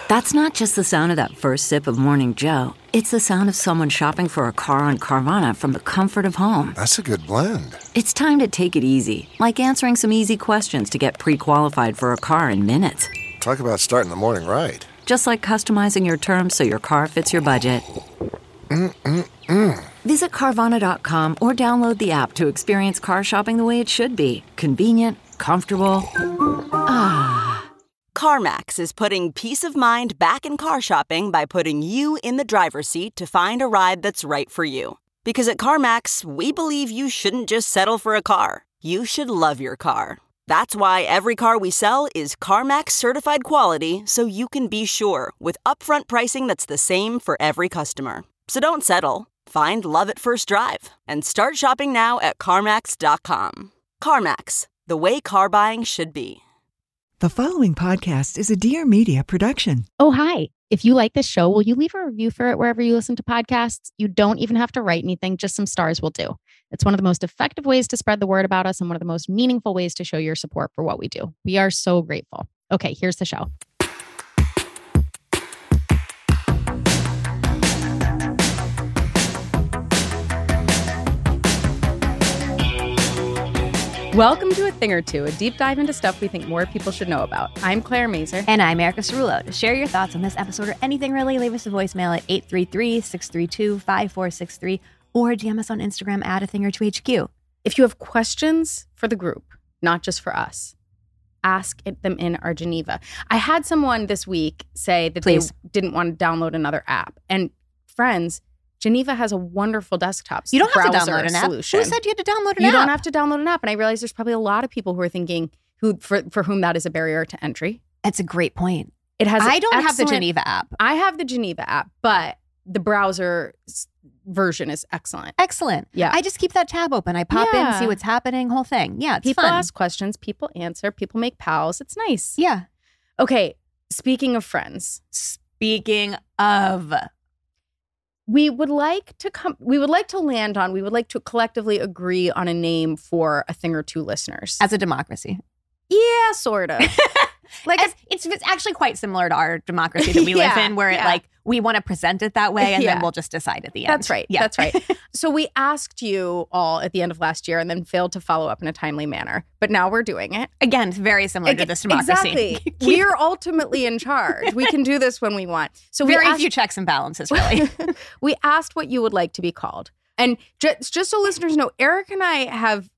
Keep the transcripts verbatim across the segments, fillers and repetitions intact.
That's not just the sound of that first sip of Morning Joe. It's the sound of someone shopping for a car on Carvana from the comfort of home. That's a good blend. It's time to take it easy, like answering some easy questions to get pre-qualified for a car in minutes. Talk about starting the morning right. Just like customizing your terms so your car fits your budget. Mm-mm-mm. Visit Carvana dot com or download the app to experience car shopping the way it should be. Convenient, comfortable. Ah. CarMax is putting peace of mind back in car shopping by putting you in the driver's seat to find a ride that's right for you. Because at CarMax, we believe you shouldn't just settle for a car. You should love your car. That's why every car we sell is CarMax certified quality, so you can be sure with upfront pricing that's the same for every customer. So don't settle. Find love at first drive and start shopping now at CarMax dot com. CarMax, the way car buying should be. The following podcast is a Dear Media production. Oh, hi. If you like this show, will you leave a review for it wherever you listen to podcasts? You don't even have to write anything, just some stars will do. It's one of the most effective ways to spread the word about us and one of the most meaningful ways to show your support for what we do. We are so grateful. Okay, here's the show. Welcome to A Thing or Two, a deep dive into stuff we think more people should know about. I'm Claire Mazur. And I'm Erica Cerullo. To share your thoughts on this episode or anything really, leave us a voicemail at eight three three, six three two, five four six three or D M us on Instagram at A Thing or Two H Q. If you have questions for the group, not just for us, ask it, them in our Geneva. I had someone this week say that Please. they didn't want to download another app. And friends, Geneva has a wonderful desktop You don't have to browser download an app. solution. Who said you had to download an you app? You don't have to download an app. And I realize there's probably a lot of people who are thinking who for, for whom that is a barrier to entry. That's a great point. It has. I don't have the excellent- Geneva app. I have the Geneva app, but the browser s- version is excellent. Excellent. Yeah. I just keep that tab open. I pop Yeah. in, see what's happening, whole thing. Yeah, it's People fun. ask questions, people answer, people make pals. It's nice. Yeah. Okay, speaking of friends. Speaking of... We would like to come. We would like to land on. We would like to collectively agree on a name for A Thing or Two listeners. As a democracy. Yeah, sort of. Like As, it's, it's actually quite similar to our democracy that we Yeah, live in, where yeah. it like we want to present it that way, and Yeah. then we'll just decide at the end. That's right. Yeah. That's right. So we asked you all at the end of last year, and then failed to follow up in a timely manner. But now we're doing it Again, it's very similar to this democracy. Exactly. We're ultimately in charge. We can do this when we want. So we Very asked, few checks and balances, really. we asked what you would like to be called, and just, just so listeners know, Eric and I have.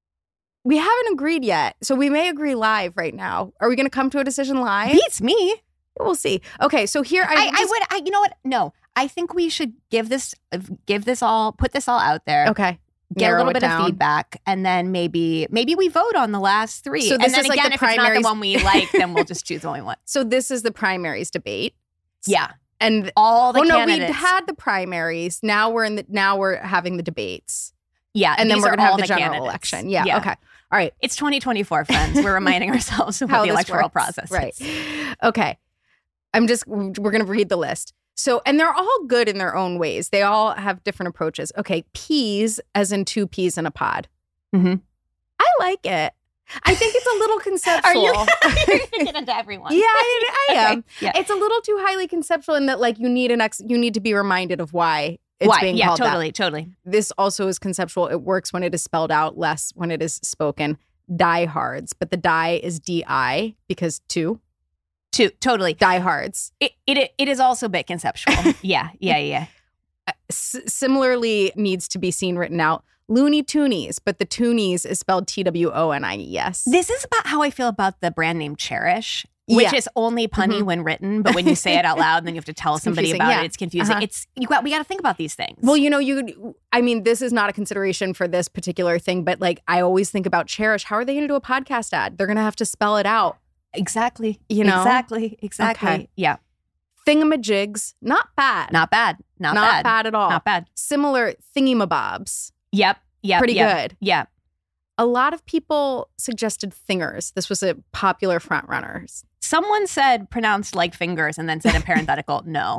We haven't agreed yet, so we may agree live right now. Are we going to come to a decision live? Beats me. We'll see. Okay, so here I, I, just, I would. I, you know what? No, I think we should give this, give this all, put this all out there. Okay, Get narrow a little it bit down. of feedback, and then maybe, maybe we vote on the last three. So this and then is like again, the if it's not primaries- the one we like, then we'll just choose the one we want. So this is the primaries debate. Yeah, And all the oh no, we candidates. had the primaries. Now we're in the. Now we're having the debates, yeah, and then these we're are going to have all the, general candidates. election. Yeah, Okay. All right. It's twenty twenty-four, friends. We're reminding ourselves of How what the this electoral works. process Right. is. Okay. I'm just. We're going to read the list. So, and they're all good in their own ways. They all have different approaches. Okay, peas, as in two peas in a pod. Mm-hmm. I like it. I think it's a little conceptual. Are you? You're gonna get into everyone. Yeah, I, I Okay, am. yeah. It's a little too highly conceptual in that, like, you need an ex. You need to be reminded of why it's Why? being Yeah, called that. totally, totally. This also is conceptual. It works when it is spelled out, less when it is spoken. Diehards, but the die is D I because two. Two, totally. Diehards. It, it it is also a bit conceptual. yeah, yeah, yeah. S- similarly needs to be seen written out. Looney Toonies, but the Toonies is spelled T W O N I E S. This is about how I feel about the brand name Cherish, which Yeah. is only punny Mhm. when written, but when you say it out loud and then you have to tell It's somebody confusing, about yeah. it, it's confusing. Uh-huh. It's you got we got to think about these things. Well, you know, you. I mean, this is not a consideration for this particular thing, but like I always think about Cherish. How are they going to do a podcast ad? They're going to have to spell it out. exactly, You know? exactly, exactly. Okay. Yeah, Thingamajigs, not bad. not bad, not, Not bad. bad at all. not bad. Similar thingamabobs. Yep, yep, Pretty yep, good. Yeah. A lot of people suggested thingers. This was a popular front runner. Someone said pronounced like fingers and then said in parenthetical, no.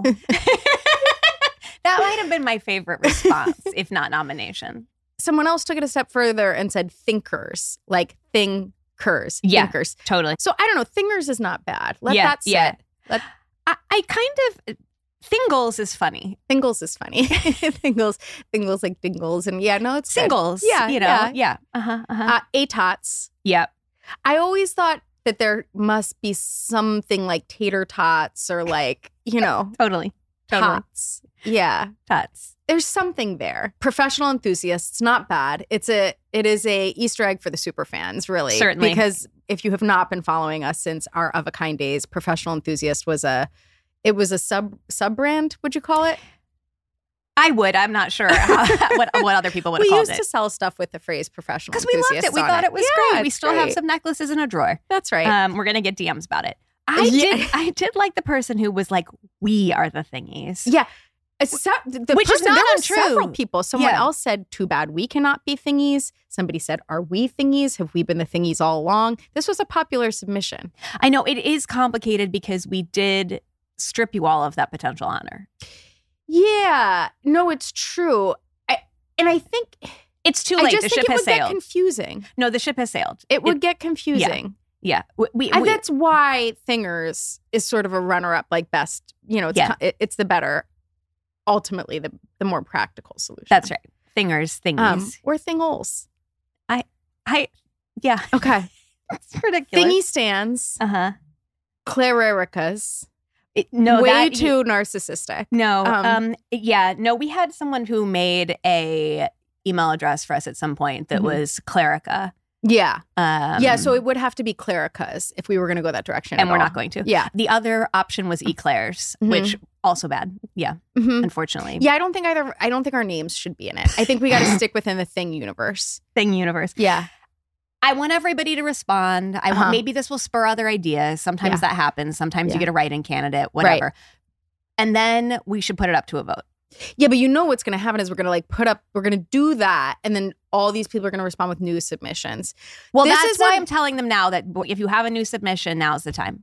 That might have been my favorite response, if not nomination. Someone else took it a step further and said thinkers, like thinkers, Yeah. thinkers. Totally. So I don't know. Thingers is not bad. Let Yeah, that sit. yeah. Let, I, I kind of... Thingles is funny. Thingles is funny. Thingles, Thingles like dingles. And yeah, no, it's Singles. Good. Yeah, you know? yeah. Yeah. Uh-huh, uh-huh. Uh, A T O Ts. Yep. I always thought that there must be something like tater tots or like, you know. Totally. Totally. Tots. Yeah. Tots. There's something there. Professional enthusiasts, not bad. It's a it is a Easter egg for the super fans, really. Certainly. Because if you have not been following us since our Of a Kind days, Professional Enthusiast was a it was a sub sub brand, would you call it? I would. I'm not sure how, what what other people would have we called used it. to sell stuff with the phrase professional Because we loved it. We on thought it, was Yeah, great. We it's still have great. some necklaces in a drawer. That's right. Um, we're gonna get D Ms about it. I Yeah. did. I did like the person who was like, "We are the thingies." Yeah. It's se- the Which is person, not there were untrue. several people. Someone Yeah. else said, too bad we cannot be thingies. Somebody said, are we thingies? Have we been the thingies all along? This was a popular submission. I know it is complicated because we did strip you all of that potential honor. Yeah. No, it's true. I, and I think It's too I late. just The think ship it has would get sailed. confusing. No, the ship has sailed. It would get confusing. Yeah. We, we, And we- that's why Thingers is sort of a runner-up, like best, you know, it's, Yeah. it, it's the better, ultimately, the, the more practical solution. that's right. Thingers, thingies. Um, or Thingles. I, yeah. Okay. It's ridiculous. Thingy stands. Uh huh. Clarericas. No, way that, too narcissistic. No. Um, Um, yeah. No, we had someone who made a email address for us at some point that Mhm. was Clarica. Yeah. Um, yeah, so it would have to be Claricas if we were going to go that direction. and at we're all. not going to. Yeah. The other option was Eclairs, Mhm. which also bad. Yeah, Mhm. unfortunately. Yeah, I don't think either. I don't think our names should be in it. I think we got to stick within the Thing universe. Thing universe. Yeah. I want everybody to respond. I Uh-huh. want maybe this will spur other ideas. Sometimes Yeah. that happens. Sometimes Yeah. you get a write-in candidate, whatever. And then we should put it up to a vote. Yeah, but you know what's going to happen is we're going to like put up, we're going to do that, and then all these people are going to respond with new submissions. Well, This that's is why a- I'm telling them now that if you have a new submission, now's the time.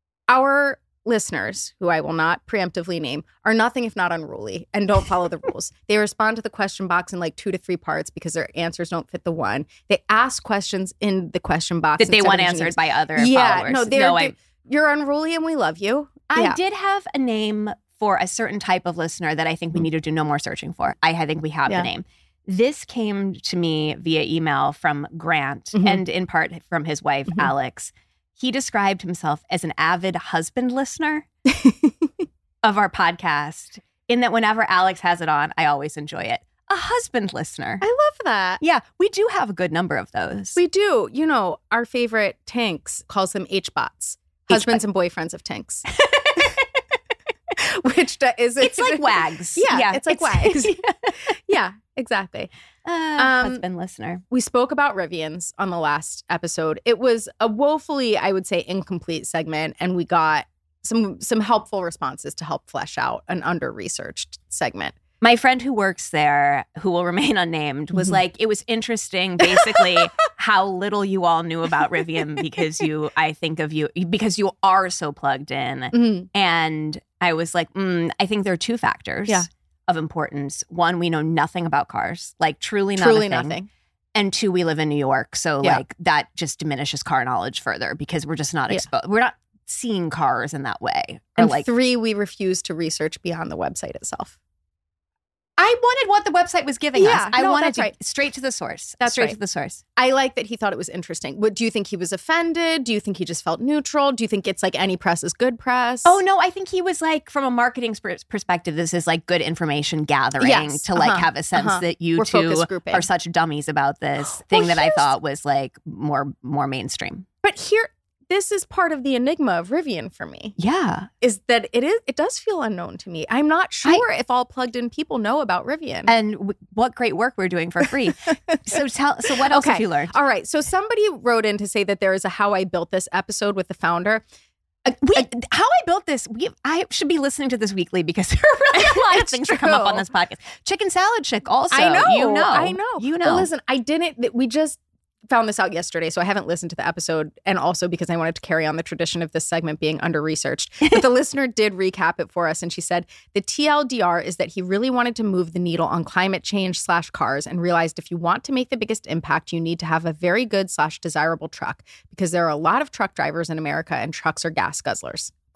Our listeners, who I will not preemptively name, are nothing if not unruly and don't follow the rules. They respond to the question box in like two to three parts because their answers don't fit the one. They ask questions in the question box That they instead want of using answered names. by other Yeah, followers. no, they're, no, they're- I, you're unruly and we love you. I Yeah. did have a name for a certain type of listener that I think we need to do no more searching for. I, I think we have Yeah. the name. This came to me via email from Grant Mhm. and in part from his wife, Mhm. Alex. He described himself as an avid husband listener of our podcast, in that whenever Alex has it on, I always enjoy it. A husband listener. I love that. Yeah, we do have a good number of those. We do. You know, our favorite Tanks calls them H-bots, husbands and boyfriends of Tanks. Which do- is it's like wags. Yeah, it's like wags. Yeah, exactly. Uh, Um, husband listener. We spoke about Rivians on the last episode. It was a woefully, I would say, incomplete segment, and we got some some helpful responses to help flesh out an under-researched segment. My friend who works there, who will remain unnamed, was Mhm. like, it was interesting, basically, how little you all knew about Rivian because you, I think of you, because you are so plugged in. Mhm. And I was like, mm, I think there are two factors Yeah. of importance. One, we know nothing about cars, like truly not Truly a thing. nothing. And two, we live in New York. So Yeah. like that just diminishes car knowledge further because we're just not Yeah. exposed. We're not seeing cars in that way. Or And like, three, we refuse to research beyond the website itself. I wanted what the website was giving Yeah, us. I no, wanted that's to right. straight to the source. That's straight right. to the source. I like that he thought it was interesting. What do you think he was offended? Do you think he just felt neutral? Do you think it's like any press is good press? Oh no, I think he was like, from a marketing sp- perspective, this is like good information gathering Yes, to like uh-huh, have a sense uh-huh. that you We're two focus grouping. are such dummies about this thing Well, that I here's- thought was like more more mainstream. But here, this is part of the enigma of Rivian for me. Yeah. Is that it is it does feel unknown to me. I'm not sure if all plugged in people know about Rivian. And w- what great work we're doing for free. so tell so what else have you learned? All right. So somebody wrote in to say that there is a How I Built This episode with the founder. We, how I built this, we I should be listening to this weekly because there are really a lot of It's things that come up true. on this podcast. Chicken salad chick also. I know. You know. I know. You know. Well, listen, I didn't. th- We just found this out yesterday, so I haven't listened to the episode, and also because I wanted to carry on the tradition of this segment being under-researched. But the listener did recap it for us, and she said the T L D R is that he really wanted to move the needle on climate change slash cars, and realized if you want to make the biggest impact, you need to have a very good slash desirable truck, because there are a lot of truck drivers in America, and trucks are gas guzzlers.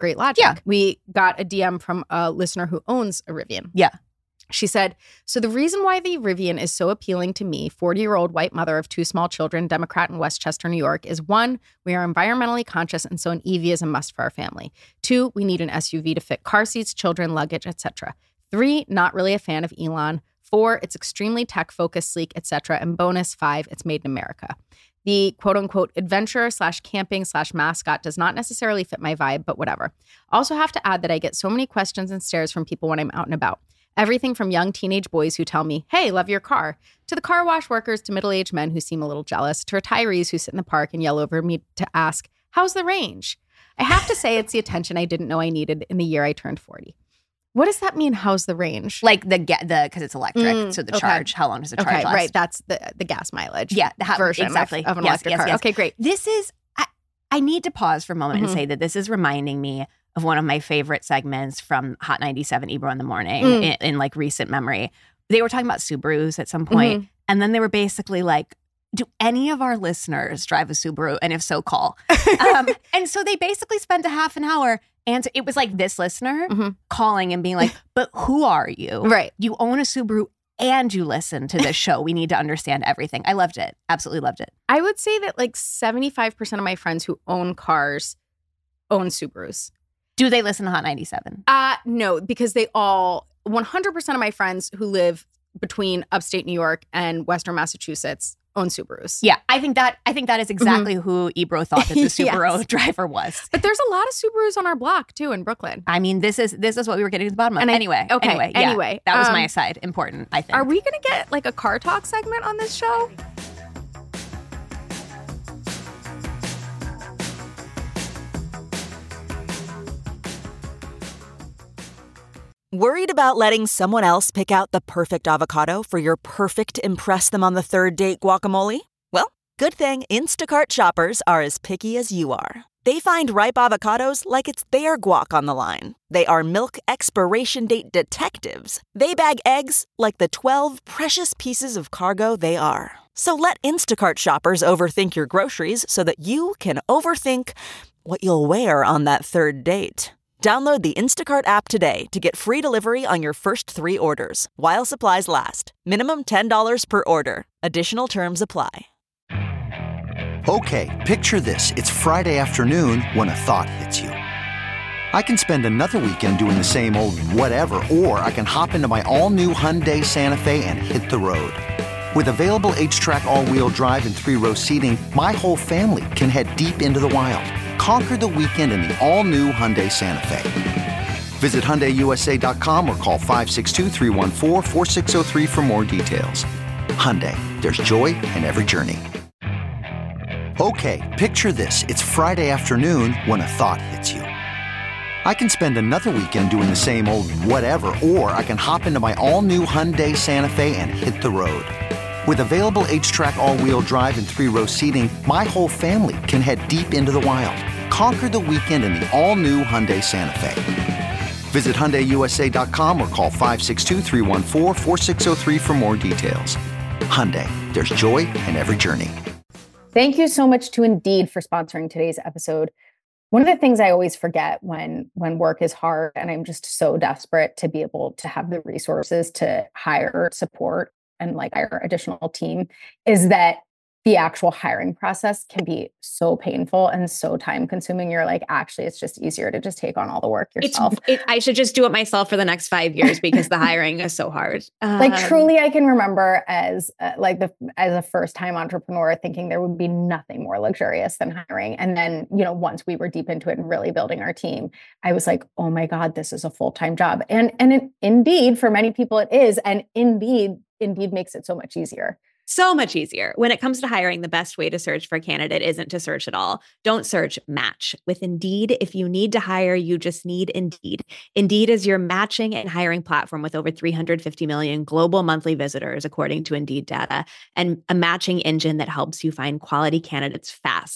great logic. Yeah. We got a D M from a listener who owns a Rivian. Yeah. She said, so the reason why the Rivian is so appealing to me, forty-year-old white mother of two small children, Democrat in Westchester, New York, is one, we are environmentally conscious, and so an E V is a must for our family. Two, we need an S U V to fit car seats, children, luggage, et cetera. Three, not really a fan of Elon. Four, it's extremely tech-focused, sleek, et cetera. And bonus, five, it's made in America. The quote-unquote adventurer slash camping slash mascot does not necessarily fit my vibe, but whatever. Also have to add that I get so many questions and stares from people when I'm out and about. Everything from young teenage boys who tell me, hey, love your car, to the car wash workers, to middle-aged men who seem a little jealous, to retirees who sit in the park and yell over me to ask, how's the range? I have to say it's the attention I didn't know I needed in the year I turned forty. What does that mean, how's the range? Like the ga- the because it's electric, Mm, so the okay. charge. How long does the charge Okay, last? right. That's the the gas mileage Yeah, the, how, version exactly of, of an yes, electric yes, car. yes. Okay, great. This is. I, I need to pause for a moment Mhm. and say that this is reminding me of one of my favorite segments from Hot ninety-seven Ebro in the Morning Mm. in, in like recent memory. They were talking about Subarus at some point, Mhm. and then they were basically like, do any of our listeners drive a Subaru? And if so, call. um, and so they basically spent a half an hour, and it was like this listener Mhm. calling and being like, but who are you? Right. You own a Subaru and you listen to this show. We need to understand everything. I loved it. Absolutely loved it. I would say that like seventy-five percent of my friends who own cars own Subarus. Do they listen to Hot ninety-seven? Uh, no, because they all, one hundred percent of my friends who live between upstate New York and Western Massachusetts own Subarus. Yeah, I think that I think that is exactly who Ebro thought that the Subaru Yes. driver was. But there's a lot of Subarus on our block too in Brooklyn. I mean, this is this is what we were getting to the bottom of. And I- anyway, okay, anyway, yeah, anyway, that was um, my aside. Important, I think. Are we going to get like a car talk segment on this show? Worried about letting someone else pick out the perfect avocado for your perfect impress them on the third date guacamole? Well, good thing Instacart shoppers are as picky as you are. They find ripe avocados like it's their guac on the line. They are milk expiration date detectives. They bag eggs like the twelve precious pieces of cargo they are. So let Instacart shoppers overthink your groceries so that you can overthink what you'll wear on that third date. Download the Instacart app today to get free delivery on your first three orders, while supplies last. Minimum ten dollars per order. Additional terms apply. Okay, picture this. It's Friday afternoon when a thought hits you. I can spend another weekend doing the same old whatever, or I can hop into my all-new Hyundai Santa Fe and hit the road. With available H-Track all-wheel drive and three-row seating, my whole family can head deep into the wild. Conquer the weekend in the all-new Hyundai Santa Fe. Visit Hyundai U S A dot com or call five six two, three one four, four six zero three for more details. Hyundai, there's joy in every journey. Okay, picture this. It's Friday afternoon when a thought hits you. I can spend another weekend doing the same old whatever, or I can hop into my all-new Hyundai Santa Fe and hit the road. With available H-Track all-wheel drive and three-row seating, my whole family can head deep into the wild. Conquer the weekend in the all-new Hyundai Santa Fe. Visit Hyundai U S A dot com or call five six two, three one four, four six zero three for more details. Hyundai, there's joy in every journey. Thank you so much to Indeed for sponsoring today's episode. One of the things I always forget when when work is hard and I'm just so desperate to be able to have the resources to hire, support, and like hire additional team is that the actual hiring process can be so painful and so time consuming. You're like, actually, it's just easier to just take on all the work yourself. It's, it, I should just do it myself for the next five years because the hiring is so hard. Um, Like truly, I can remember as uh, like the as a first time entrepreneur thinking there would be nothing more luxurious than hiring. And then, you know, once we were deep into it and really building our team, I was like, oh my God, this is a full time job. And and it, indeed, for many people, it is. And indeed, Indeed makes it so much easier. So much easier. When it comes to hiring, the best way to search for a candidate isn't to search at all. Don't search, match. With Indeed, if you need to hire, you just need Indeed. Indeed is your matching and hiring platform with over three hundred fifty million global monthly visitors, according to Indeed data, and a matching engine that helps you find quality candidates fast.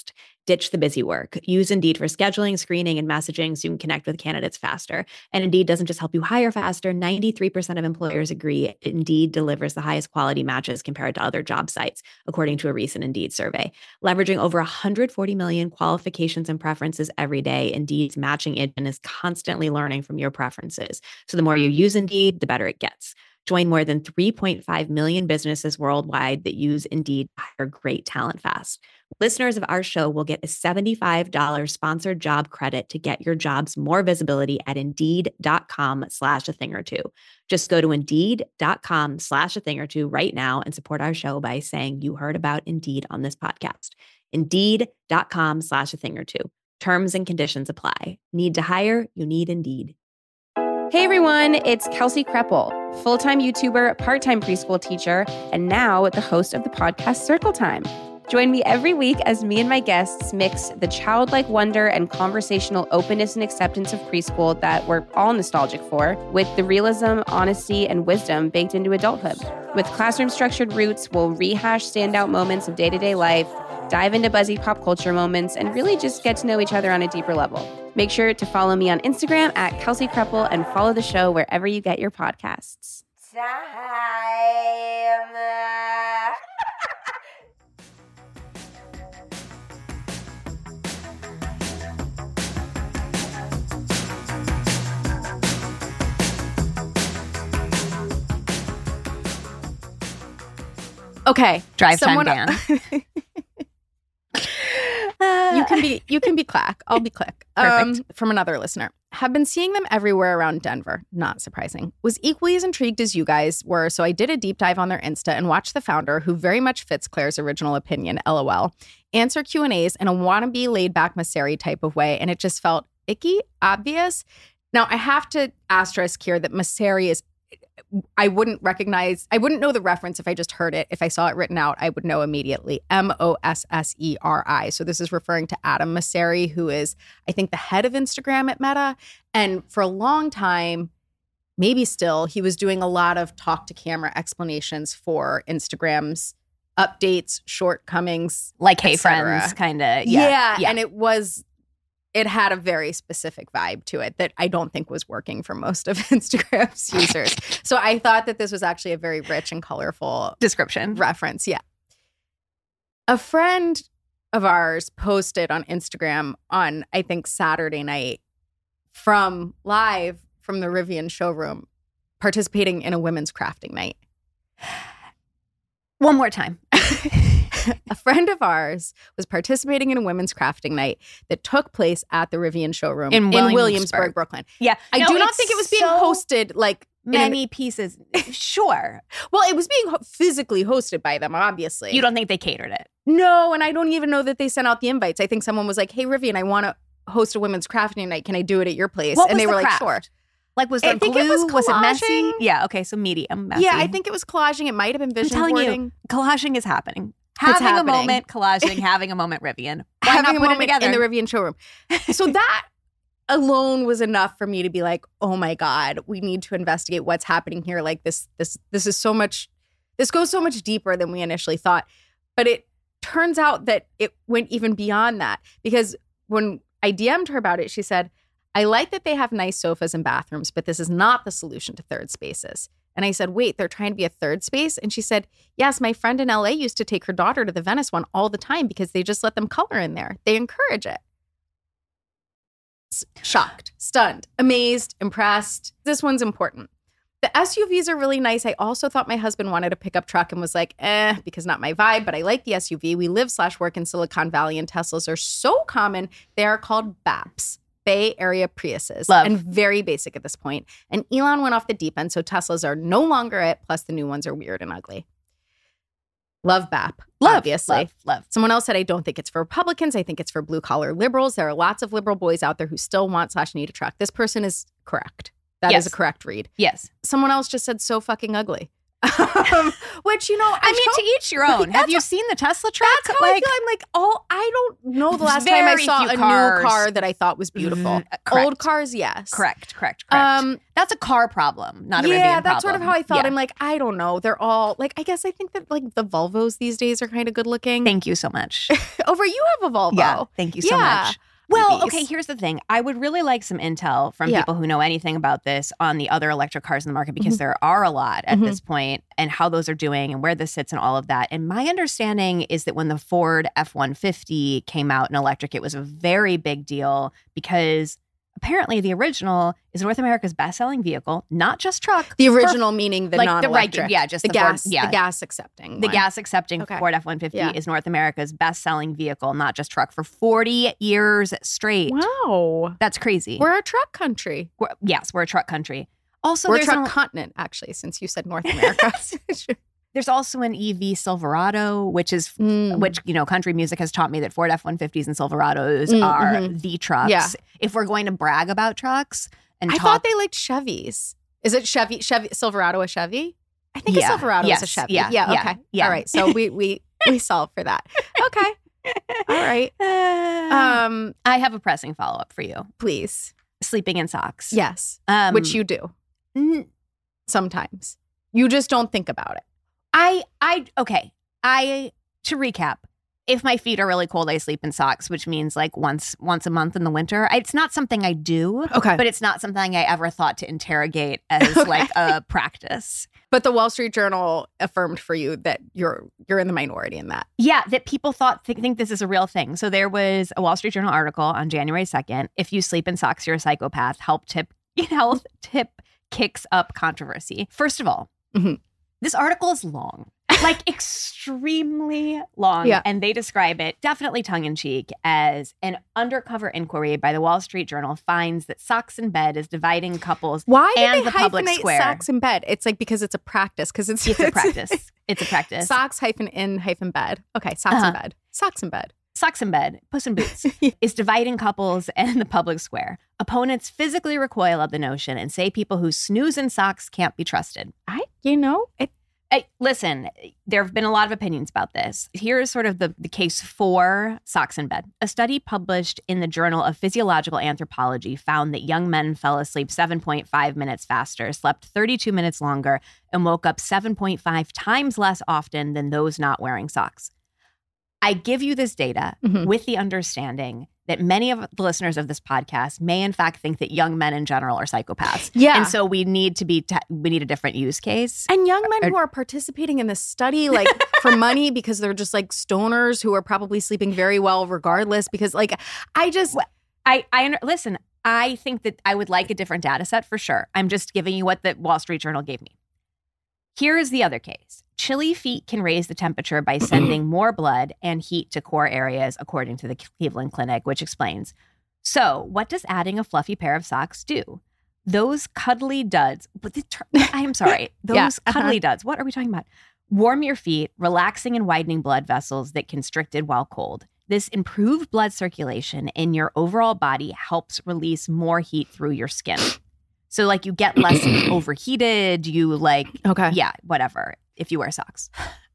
Ditch the busy work. Use Indeed for scheduling, screening, and messaging so you can connect with candidates faster. And Indeed doesn't just help you hire faster. ninety-three percent of employers agree Indeed delivers the highest quality matches compared to other job sites, according to a recent Indeed survey. Leveraging over one hundred forty million qualifications and preferences every day, Indeed's matching engine is constantly learning from your preferences. So the more you use Indeed, the better it gets. Join more than three point five million businesses worldwide that use Indeed to hire great talent fast. Listeners of our show will get a seventy-five dollars sponsored job credit to get your jobs more visibility at Indeed.com slash a thing or two. Just go to Indeed.com slash a thing or two right now and support our show by saying you heard about Indeed on this podcast. Indeed.com slash a thing or two. Terms and conditions apply. Need to hire? You need Indeed. Hey everyone, it's Kelsey Kreppel, full-time YouTuber, part-time preschool teacher, and now the host of the podcast Circle Time. Join me every week as me and my guests mix the childlike wonder and conversational openness and acceptance of preschool that we're all nostalgic for with the realism, honesty, and wisdom baked into adulthood. With classroom-structured roots, we'll rehash standout moments of day-to-day life, dive into buzzy pop culture moments, and really just get to know each other on a deeper level. Make sure to follow me on Instagram at Kelsey Kreppel and follow the show wherever you get your podcasts. Time. Okay, drive someone, time ban. You can be you can be Clack. I'll be Click. Perfect. Um, from another listener. Have been seeing them everywhere around Denver. Not surprising. Was equally as intrigued as you guys were, so I did a deep dive on their Insta and watched the founder, who very much fits Claire's original opinion, LOL, answer Q and A's in a wannabe laid-back Masseri type of way, and it just felt icky, obvious. Now, I have to asterisk here that Masseri is I wouldn't recognize, I wouldn't know the reference if I just heard it. If I saw it written out, I would know immediately. M O S S E R I. So this is referring to Adam Mosseri, who is, I think, the head of Instagram at Meta. And for a long time, maybe still, he was doing a lot of talk to camera explanations for Instagram's updates, shortcomings. Like Hey Friends, kind of. Yeah. Yeah, yeah. And it was... It had a very specific vibe to it that I don't think was working for most of Instagram's users. So I thought that this was actually a very rich and colorful description reference. Yeah. A friend of ours posted on Instagram on, I think, Saturday night from live from the Rivian showroom participating in a women's crafting night. One more time. A friend of ours was participating in a women's crafting night that took place at the Rivian showroom in Williamsburg, in Williamsburg Brooklyn. Yeah. I no, do not think it was being so hosted like many an, pieces. Sure. Well, it was being ho- physically hosted by them, obviously. You don't think they catered it? No, and I don't even know that they sent out the invites. I think someone was like, hey, Rivian, I want to host a women's crafting night. Can I do it at your place? What and was they the were craft? like, sure. Like, was there I think glue? it was Was it messy? collaging. Yeah, okay, so medium, messy. Yeah, I think it was collaging. It might have been I'm vision telling boarding. you, collaging is happening. Having happening. a moment, collaging, having a moment, Rivian. Why Having not a put moment it together? in the Rivian showroom. So that alone was enough for me to be like, oh my God, we need to investigate what's happening here. Like this, this, this is so much, this goes so much deeper than we initially thought. But it turns out that it went even beyond that, because when I D M'd her about it, she said, I like that they have nice sofas and bathrooms, but this is not the solution to third spaces. And I said, wait, they're trying to be a third space? And she said, yes, my friend in L A used to take her daughter to the Venice one all the time because they just let them color in there. They encourage it. Shocked, stunned, amazed, impressed. This one's important. The S U Vs are really nice. I also thought my husband wanted a pickup truck and was like, eh, because not my vibe, but I like the S U V. We live slash work in Silicon Valley and Teslas are so common. They are called B A Ps. Bay Area Priuses. Love. And very basic at this point. And Elon went off the deep end, so Teslas are no longer it, plus the new ones are weird and ugly. Love B A P, love, obviously. Love, love. Someone else said, I don't think it's for Republicans. I think it's for blue-collar liberals. There are lots of liberal boys out there who still want slash need a truck. This person is correct. That Yes. is a correct read. Yes. Someone else just said, so fucking ugly. Um, which, you know, I, I mean, to each your own. Have you seen the Tesla truck? That's how like, I feel. I'm like, oh, I don't know the last time I saw a cars. new car that I thought was beautiful. Mm, Old cars, yes. Correct, correct, correct. Um, that's a car problem, not a yeah, Rivian problem. Yeah, that's sort of how I felt. Yeah. I'm like, I don't know. They're all, like, I guess I think that, like, the Volvos these days are kind of good looking. Thank you so much. Over, you have a Volvo. Yeah, thank you so yeah. much. Well, okay, here's the thing. I would really like some intel from yeah. people who know anything about this on the other electric cars in the market, because mm-hmm. there are a lot at mm-hmm. this point, and how those are doing and where this sits and all of that. And my understanding is that when the Ford F one fifty came out in electric, it was a very big deal because apparently the original is North America's best-selling vehicle, not just truck. The original for, meaning the like non-electric. The, yeah, just the, the gas, Ford, yeah. the gas-accepting The one. gas-accepting okay. Ford F one fifty yeah. is North America's best-selling vehicle, not just truck, for forty years straight. Wow. That's crazy. We're a truck country. We're, yes, we're a truck country. Also, we're a there's truck an, continent, actually, since you said North America. There's also an E V Silverado, which is, mm. which, you know, country music has taught me that Ford F one fifties and Silverados mm, are mm-hmm. the trucks. Yeah. If we're going to brag about trucks and I talk, thought they liked Chevys. Is it Chevy, Chevy, Silverado a Chevy? I think yeah. a Silverado yes. is a Chevy. Yeah. Yeah, yeah. okay. Yeah. All right. So we we we solved for that. Okay. All right. Um, I have a pressing follow-up for you. Please. Sleeping in socks. Yes. Um, which you do. N- Sometimes. You just don't think about it. I, I, okay. I, to recap, if my feet are really cold, I sleep in socks, which means like once, once a month in the winter. It's not something I do. Okay. But it's not something I ever thought to interrogate as okay. like a practice. But the Wall Street Journal affirmed for you that you're, you're in the minority in that. Yeah. That people thought, th- think this is a real thing. So there was a Wall Street Journal article on January second. If you sleep in socks, you're a psychopath. Help tip, health tip kicks up controversy. First of all, mm-hmm. this article is long, like extremely long. Yeah. And they describe it, definitely tongue-in-cheek, as an undercover inquiry by the Wall Street Journal finds that socks in bed is dividing couples Why do and they the public hyphenate square. Socks in bed? It's like because it's a practice. Because it's, it's a practice. It's a practice. Socks hyphen in hyphen bed. Okay, socks uh-huh. in bed. Socks in bed. Socks in bed, Puss in Boots, is dividing couples and the public square. Opponents physically recoil at the notion and say people who snooze in socks can't be trusted. I, you know, it, I, listen, there have been a lot of opinions about this. Here's sort of the, the case for socks in bed. A study published in the Journal of Physiological Anthropology found that young men fell asleep seven point five minutes faster, slept thirty-two minutes longer, and woke up seven point five times less often than those not wearing socks. I give you this data mm-hmm. with the understanding that many of the listeners of this podcast may in fact think that young men in general are psychopaths. Yeah. And so we need to be, te- we need a different use case. And young men or, who are participating in this study, like for money, because they're just like stoners who are probably sleeping very well regardless, because like, I just. I, I, listen, I think that I would like a different data set for sure. I'm just giving you what the Wall Street Journal gave me. Here is the other case. Chilly feet can raise the temperature by sending more blood and heat to core areas, according to the Cleveland Clinic, which explains. So what does adding a fluffy pair of socks do? Those cuddly duds, but the ter- I am sorry, those yeah, cuddly uh-huh. duds, what are we talking about? Warm your feet, relaxing and widening blood vessels that constricted while cold. This improved blood circulation in your overall body helps release more heat through your skin. So like you get less overheated, you like, okay. yeah, whatever, if you wear socks.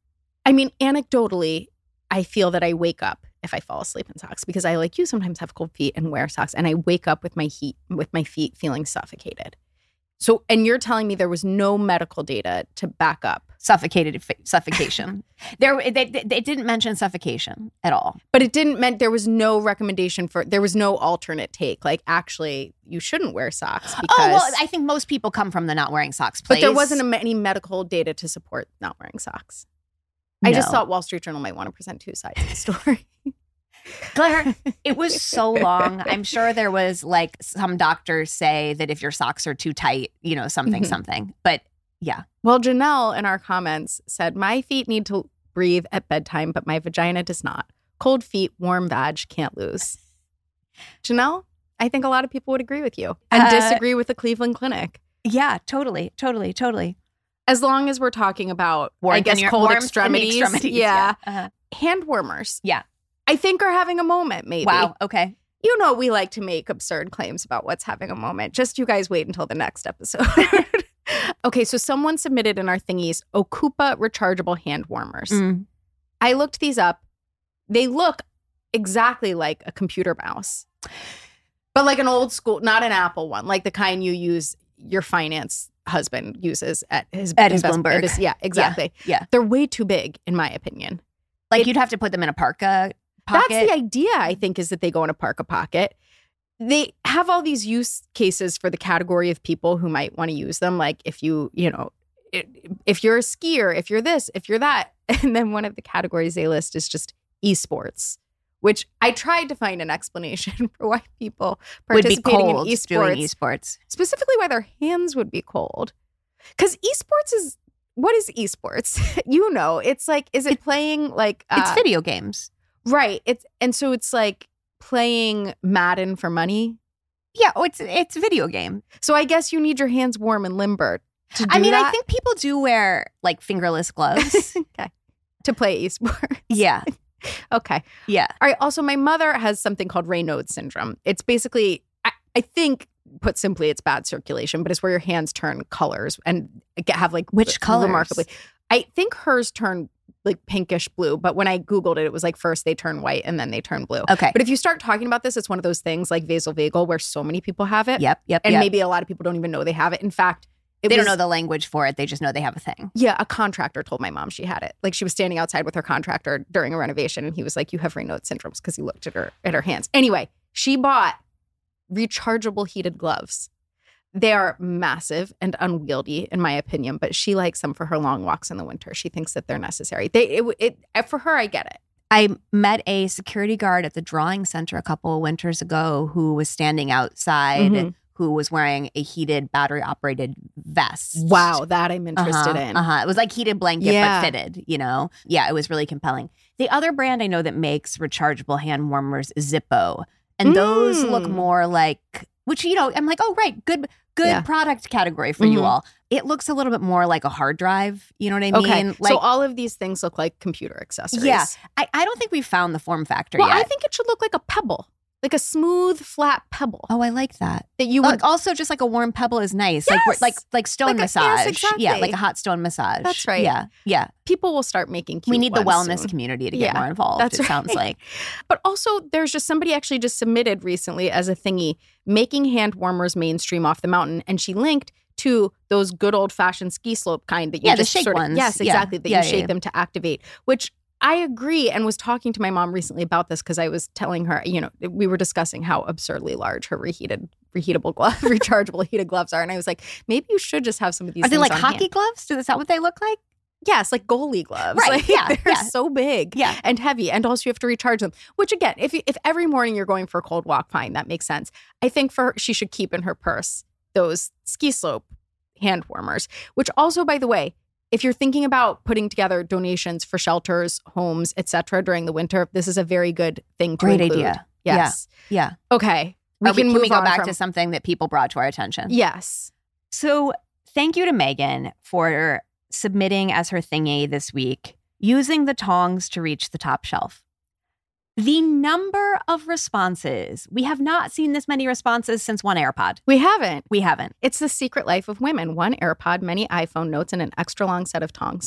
I mean, anecdotally, I feel that I wake up if I fall asleep in socks because I, like you, sometimes have cold feet and wear socks. And I wake up with my heat, with my feet feeling suffocated. So, and you're telling me there was no medical data to back up suffocated suffocation. there, they, they didn't mention suffocation at all. But it didn't mean there was no recommendation for. There was no alternate take. Like, actually, you shouldn't wear socks because. Oh well, I think most people come from the not wearing socks place. But there wasn't a, any medical data to support not wearing socks. No. I just thought Wall Street Journal might want to present two sides of the story. Claire, it was so long. I'm sure there was like some doctors say that if your socks are too tight, you know, something, mm-hmm. something. But yeah. Well, Janelle in our comments said, my feet need to breathe at bedtime, but my vagina does not. Cold feet, warm vag, can't lose. Janelle, I think a lot of people would agree with you and uh, disagree with the Cleveland Clinic. Yeah, totally, totally, totally. As long as we're talking about, warmth I guess, your, cold extremities. extremities. Yeah. yeah. Uh-huh. Hand warmers. Yeah. I think are having a moment, maybe. Wow. Okay. You know, we like to make absurd claims about what's having a moment. Just you guys wait until the next episode. Okay, so someone submitted in our thingies Okupa rechargeable hand warmers. Mm. I looked these up. They look exactly like a computer mouse, but like an old school, not an Apple one, like the kind you use, your finance husband uses at his At his investment- Bloomberg. at his- yeah, exactly. Yeah, yeah. They're way too big, in my opinion. Like It- you'd have to put them in a parka pocket. That's the idea, I think, is that they go in a parka pocket. They have all these use cases for the category of people who might want to use them. Like if you, you know, if you're a skier, if you're this, if you're that. And then one of the categories they list is just esports, which I tried to find an explanation for why people would be participating cold in doing esports, esports. specifically why their hands would be cold. Because esports is, what is esports? You know, it's like, is it playing like... Uh, It's video games. Right. It's And so it's like playing Madden for money. Yeah, oh, it's it's a video game. So I guess you need your hands warm and limber to do I mean, that. I think people do wear like fingerless gloves. Okay. To play esports. Yeah. Okay. Yeah. All right. Also, my mother has something called Raynaud's syndrome. It's basically, I, I think, put simply, it's bad circulation, but it's where your hands turn colors and get, have like Which colors? Remarkably, I think hers turn like pinkish blue, but when I Googled it, it was like first they turn white and then they turn blue. Okay. But if you start talking about this, it's one of those things like vasovagal where so many people have it. Yep, yep, And yep. maybe a lot of people don't even know they have it. In fact, it They was, don't know the language for it. They just know they have a thing. Yeah, a contractor told my mom she had it. Like she was standing outside with her contractor during a renovation and he was like, you have Raynaud's syndromes because he looked at her at her hands. Anyway, she bought rechargeable heated gloves. They are massive and unwieldy, in my opinion, but she likes them for her long walks in the winter. She thinks that they're necessary. They, it, it, for her, I get it. I met a security guard at the drawing center a couple of winters ago who was standing outside, Mhm. who was wearing a heated battery-operated vest. Wow, that I'm interested Uh-huh, in. Uh-huh. It was like heated blanket, Yeah. but fitted, you know? Yeah, it was really compelling. The other brand I know that makes rechargeable hand warmers is Zippo. And those look Mm. more like, which, you know, I'm like, oh, right, good good Yeah. product category for you Mhm. all. It looks a little bit more like a hard drive. You know what I Okay, mean? so Like, all of these things look like computer accessories. yeah, I, I don't think we've found the form factor Well, yet. I think it should look like a pebble, like a smooth, flat pebble Oh, I like that. that you Like, would. also, just like a warm pebble is nice. Like we're- Yes! like like stone Like a- yes, massage. exactly. Yeah, like a hot stone massage. That's right. Yeah, yeah. People will start making. Cute We need the ones wellness soon. community to get Yeah, more involved. that's It sounds right. like. But also, there's just somebody actually just submitted recently as a thingy, making hand warmers mainstream off the mountain, and she linked to those good old fashioned ski slope kind that you Yeah, the just shake sort of, ones. yes, Yeah. exactly, that Yeah, you yeah, shake yeah. them to activate, which I agree, and was talking to my mom recently about this because I was telling her, you know, we were discussing how absurdly large her reheated, reheatable glove, rechargeable heated gloves are, and I was like, maybe you should just have some of these. Are they things like on hockey hand. gloves? Is that what they look like? Yes, like goalie gloves. Right, Like, yeah, they're yeah. so big Yeah. and heavy. And also you have to recharge them. Which again, if you, if every morning you're going for a cold walk, fine, that makes sense. I think for her, she should keep in her purse those ski slope hand warmers. Which also, by the way, if you're thinking about putting together donations for shelters, homes, et cetera during the winter, this is a very good thing to Great include. idea. Yes. Yeah. Okay. We Are can can move we go on back from- to something that people brought to our attention? Yes. So thank you to Megan for submitting as her thingy this week, using the tongs to reach the top shelf. The number of responses, we have not seen this many responses since one AirPod. We haven't. We haven't. It's the secret life of women. One AirPod, many iPhone notes, and an extra long set of tongs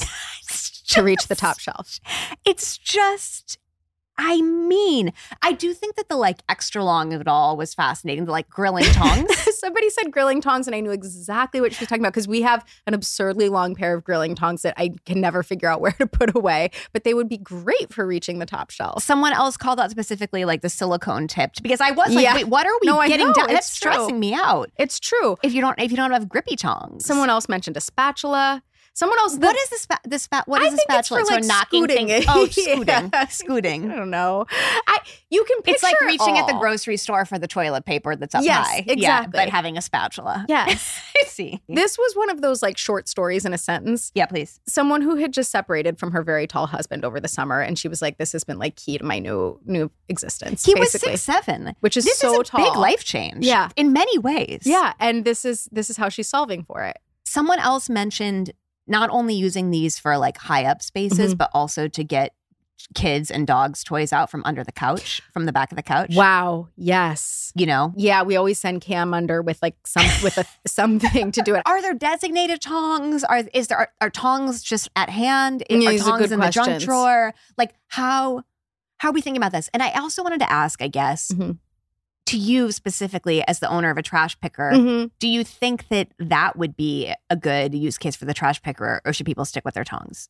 to reach the top shelf. It's just, I mean, I do think that the like extra long of it all was fascinating, the like grilling tongs. Somebody said grilling tongs, and I knew exactly what she was talking about because we have an absurdly long pair of grilling tongs that I can never figure out where to put away, but they would be great for reaching the top shelf. Someone else called out specifically like the silicone tipped because I was like, Yeah. wait, what are we No, I getting know, down? it's That's true. stressing me out. It's true. If you don't, if you don't have grippy tongs. Someone else mentioned a spatula. Someone else. What is the spa- the spa- What is I the think it's spatula? for, So like, knocking scooting things. it. Oh, scooting, Yeah. scooting. I don't know. I you can picture It's like reaching at the all. grocery store for the toilet paper that's up Yes, high. Yeah, exactly. but having a spatula. Yes. I see. This was one of those like short stories in a sentence. Yeah, please. Someone who had just separated from her very tall husband over the summer, and she was like, "This has been like key to my new new existence." He basically. was six seven, which is this so is a tall. big life change. Yeah. in many ways. Yeah, and this is this is how she's solving for it. Someone else mentioned not only using these for like high up spaces, Mhm. but also to get kids and dogs' toys out from under the couch, from the back of the couch. Wow. Yes. You know? Yeah, we always send Cam under with like some with a something to do it. Are there designated tongs? Are is there are, are tongs just at hand? Yeah, are these are tongs good in the junk questions. drawer? Like how how are we thinking about this? And I also wanted to ask, I guess, Mm-hmm. to you specifically as the owner of a trash picker, Mm-hmm. do you think that that would be a good use case for the trash picker, or should people stick with their tongs?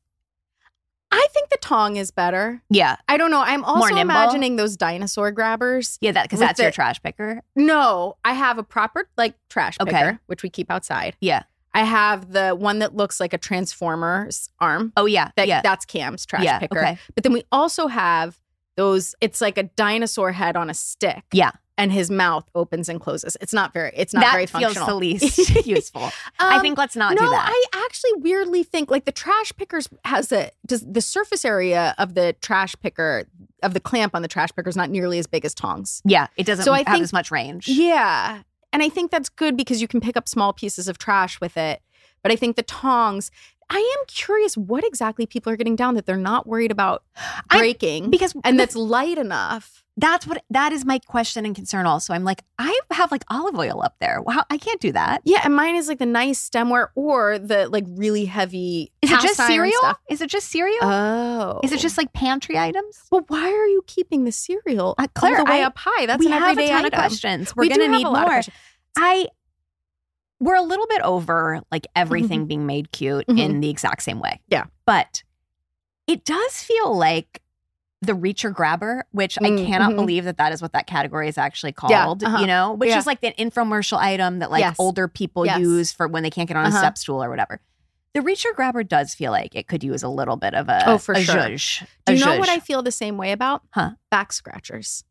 I think the tong is better. Yeah. I don't know. I'm also nimble? imagining those dinosaur grabbers. Yeah, that because With that's your the- trash picker. No, I have a proper like trash picker, Okay. which we keep outside. Yeah. I have the one that looks like a transformer's arm. Oh yeah. That, yeah. That's Cam's trash Yeah, picker. okay. But then we also have those, it's like a dinosaur head on a stick. Yeah. And his mouth opens and closes. It's not very, it's not that very feels functional. the least useful. I Um, think let's not no, do that. I actually weirdly think like the trash pickers has a does the surface area of the trash picker of the clamp on the trash picker is not nearly as big as tongs. yeah, it doesn't So I have think- as much range. Yeah, and I think that's good because you can pick up small pieces of trash with it. But I think the tongs. I am curious what exactly people are getting down that they're not worried about I- breaking because and the- that's light enough. That's what that is my question and concern also. I'm like, I have like olive oil up there. Wow, I can't do that. Yeah, and mine is like the nice stemware or the like really heavy. Is it cast just iron cereal? stuff. Is it just cereal? Oh, Is it just like pantry items? Well, why are you keeping the cereal Uh, Claire, all the way I- up high? That's we an have everyday a ton item. of questions. We're We going do to have need a lot of more. questions. I we're a little bit over like everything being made cute Mhm. in the exact same way. Yeah. But it does feel like the reacher grabber, which I Mm, cannot mhm. believe that that is what that category is actually Yeah, called, uh-huh. you know, which Yeah. is like the infomercial item that like Yes. older people Yes. use for when they can't get on Uh-huh. a step stool or whatever. The reacher grabber does feel like it could use a little bit of a, Oh, for a sure. zhuzh. Do A you know what zhuzh. I feel the same way about? Huh. Back scratchers.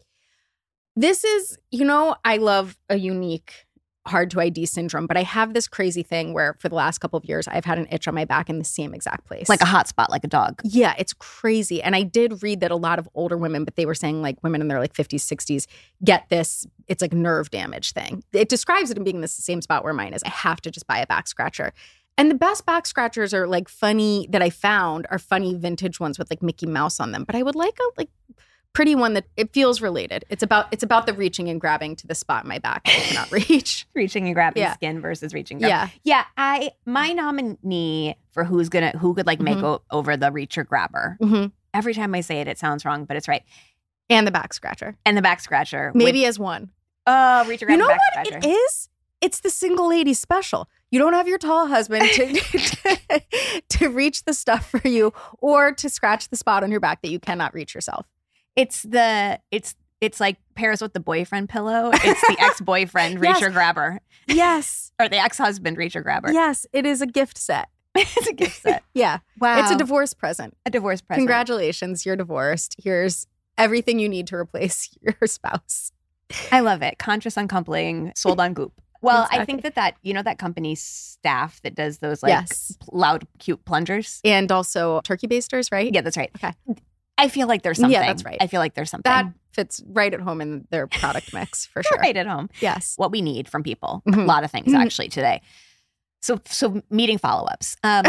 This is, you know, I love a unique hard to I D syndrome, but I have this crazy thing where for the last couple of years, I've had an itch on my back in the same exact place. Like a hot spot, like a dog. Yeah, it's crazy. And I did read that a lot of older women, but they were saying like women in their like fifties, sixties get this, it's like nerve damage thing. It describes it in being in the same spot where mine is. I have to just buy a back scratcher. And the best back scratchers are like funny that I found are funny vintage ones with like Mickey Mouse on them. But I would like a like pretty one that it feels related. It's about it's about the reaching and grabbing to the spot in my back that I cannot reach. Reaching and grabbing Yeah. skin versus reaching. Grab. Yeah. Yeah. I my nominee for who's gonna who could like make Mhm. o- over the reacher grabber. hmm Every time I say it, it sounds wrong, but it's right. And the back scratcher. And the back scratcher. Maybe with, as one. oh, reacher grabber. You know back what scratcher. it is? It's the single lady special. You don't have your tall husband to, to, to reach the stuff for you or to scratch the spot on your back that you cannot reach yourself. It's the it's it's like pairs with the boyfriend pillow. It's the ex boyfriend Yes. reacher grabber Yes. or the ex husband reacher grabber. Yes, it is a gift set. It's a gift set. Yeah. Wow, It's a divorce present. a divorce present. Congratulations, you're divorced. Here's everything you need to replace your spouse. I love it. Conscious uncoupling, sold on Goop. Well, I Exactly. think that that, you know, that company's staff that does those like Yes. p- loud, cute plungers. And also turkey basters, right? Yeah, that's right. Okay. I feel like there's something. Yeah, that's right. I feel like there's something. That fits right at home in their product mix for sure. right at home. Yes. What we need from people. Mhm. A lot of things Mhm. actually today. So, so meeting follow-ups. Um,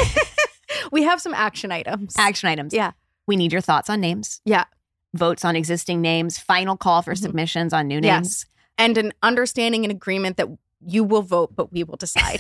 We have some action items. action items. Yeah. We need your thoughts on names. Yeah. Votes on existing names. Final call for Mhm. submissions on new Yes. names. And an understanding and agreement that you will vote, but we will decide.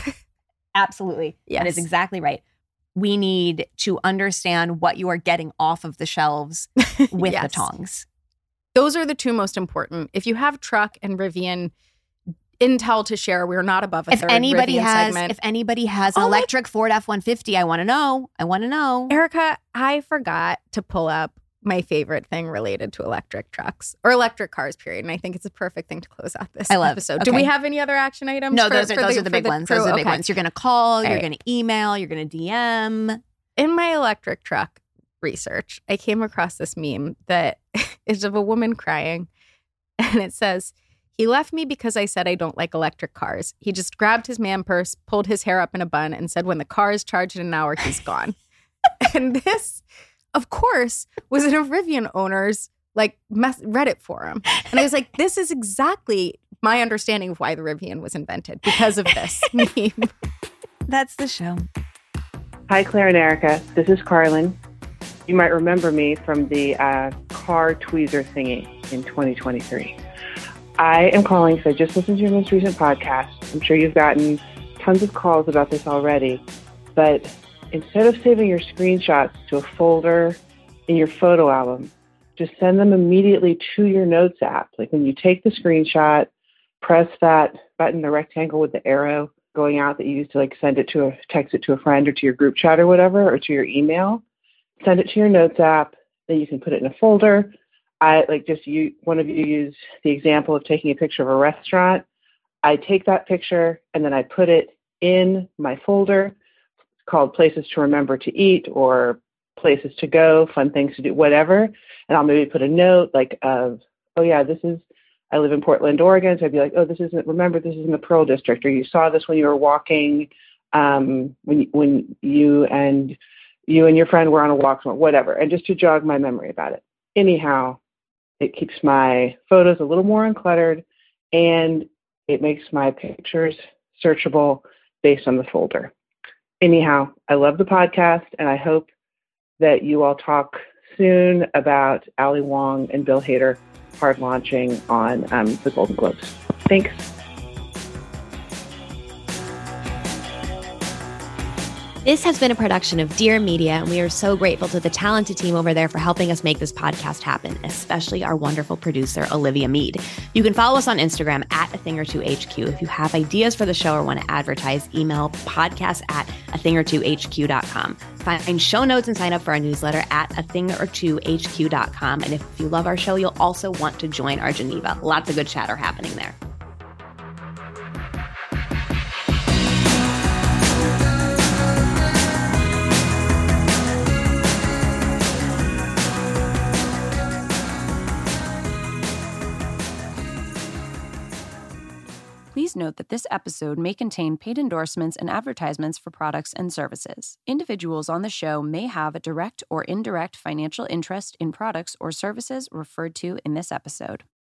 Absolutely. Yes. That is exactly right. We need to understand what you are getting off of the shelves with the Yes. tongs. Those are the two most important. If you have Truck and Rivian intel to share, we're not above a If third anybody Rivian has, segment. if anybody has an Oh my- electric Ford F one fifty, I want to know. I want to know. Erica, I forgot to pull up my favorite thing related to electric trucks or electric cars, period. And I think it's a perfect thing to close out this I love- episode. Do okay. we have any other action items? No, for- those are for those the, are the for big ones. crew? Those are the big Okay. ones. You're going to call. You're right. going to email. You're going to D M. In my electric truck research, I came across this meme that is of a woman crying. And it says, "He left me because I said I don't like electric cars. He just grabbed his man purse, pulled his hair up in a bun, and said when the car is charged in an hour, he's gone." And this, of course, was in a Rivian owner's like mess- Reddit forum. And I was like, this is exactly my understanding of why the Rivian was invented, because of this meme. That's the show. Hi, Claire and Erica. This is Carlin. You might remember me from the uh, car tweezer thingy in twenty twenty-three. I am calling because I just listened to your most recent podcast. I'm sure you've gotten tons of calls about this already, but instead of saving your screenshots to a folder in your photo album, just send them immediately to your Notes app. Like when you take the screenshot, press that button, the rectangle with the arrow going out that you use to like send it to a, text it to a friend or to your group chat or whatever, or to your email, send it to your Notes app. Then you can put it in a folder. I like just you, one of you used the example of taking a picture of a restaurant. I take that picture and then I put it in my folder called Places to Remember to Eat or Places to Go, Fun Things to Do, whatever. And I'll maybe put a note like of, oh yeah, this is, I live in Portland, Oregon. So I'd be like, oh, this isn't, remember, this is in the Pearl District, or you saw this when you were walking, um, when, when you and you and your friend were on a walk, whatever. And just to jog my memory about it. Anyhow, it keeps my photos a little more uncluttered, and it makes my pictures searchable based on the folder. Anyhow, I love the podcast, and I hope that you all talk soon about Ali Wong and Bill Hader hard launching on um, the Golden Globes. Thanks. This has been a production of Dear Media, and we are so grateful to the talented team over there for helping us make this podcast happen, especially our wonderful producer, Olivia Mead. You can follow us on Instagram at A Thing or Two H Q. If you have ideas for the show or want to advertise, email podcast at a thing or two h q dot com. Find show notes and sign up for our newsletter at a thing or two h q dot com. And if you love our show, you'll also want to join our Geneva. Lots of good chatter happening there. Please note that this episode may contain paid endorsements and advertisements for products and services. Individuals on the show may have a direct or indirect financial interest in products or services referred to in this episode.